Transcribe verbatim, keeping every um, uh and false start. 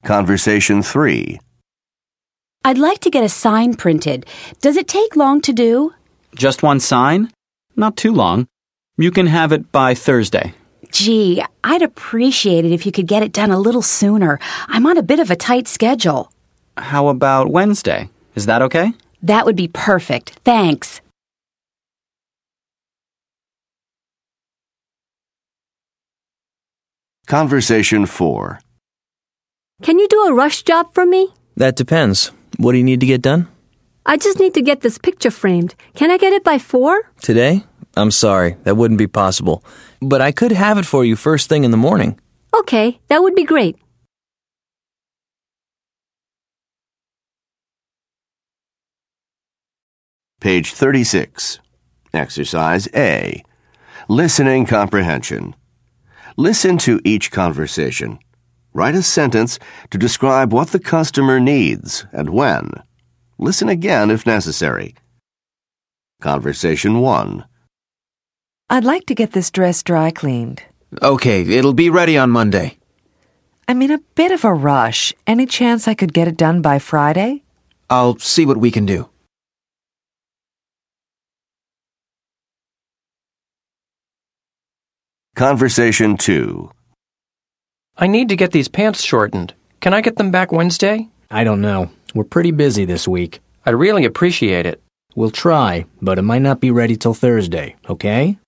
Conversation three. I'd like to get a sign printed. Does it take long to do? Just one sign? Not too long. You can have it by Thursday. Gee, I'd appreciate it if you could get it done a little sooner. I'm on a bit of a tight schedule. How about Wednesday? Is that okay? That would be perfect. Thanks. Conversation four. Can you do a rush job for me? That depends. What do you need to get done? I just need to get this picture framed. Can I get it by four? Today? I'm sorry, that wouldn't be possible. But I could have it for you first thing in the morning. Okay, that would be great. Page thirty-six. Exercise A. Listening comprehension. Listen to each conversation. Write a sentence to describe what the customer needs and when. Listen again if necessary. Conversation one. I'd like to get this dress dry cleaned. Okay, it'll be ready on Monday. I'm in a bit of a rush. Any chance I could get it done by Friday? I'll see what we can do. Conversation two. I need to get these pants shortened. Can I get them back Wednesday? I don't know. We're pretty busy this week. I'd really appreciate it. We'll try, but it might not be ready till Thursday, okay?